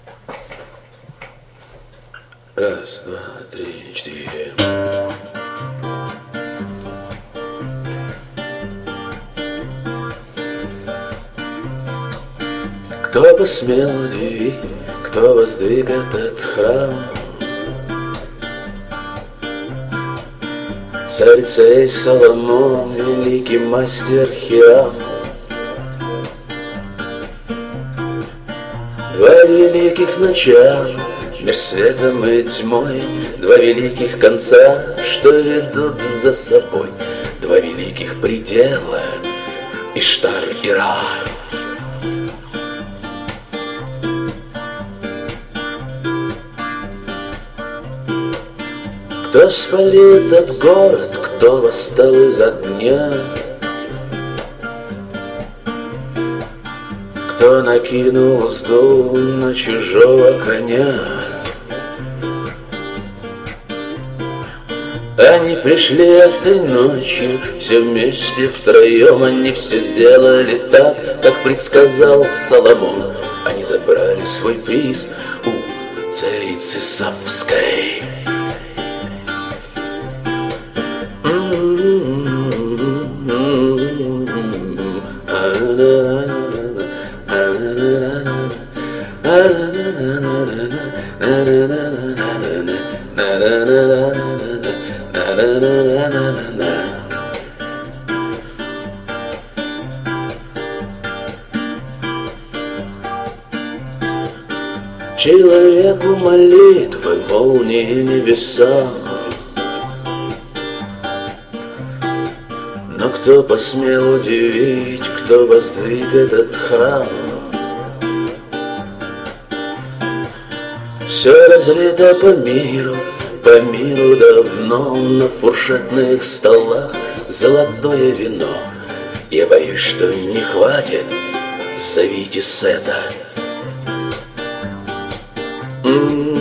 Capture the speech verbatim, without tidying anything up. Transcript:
Раз, два, три, четыре. Кто посмел удивить, кто воздвиг этот храм? Царь царей Соломон, великий мастер Хирам. Два великих начала меж светом и тьмой, два великих конца, что ведут за собой, два великих предела — Иштар и Ра. Кто спалил этот город, кто восстал из огня, кто накинул узду на чужого коня. Они пришли этой ночью, все вместе втроем. Они все сделали так, как предсказал Соломон. Они забрали свой приз у царицы Савской. Человеку молитвы, молнии небеса. Но кто посмел удивить, кто воздвиг этот храм? Все разлито по миру, по миру давно. На фуршетных столах золотое вино. Я боюсь, что не хватит, зовите Сета. Mm-hmm.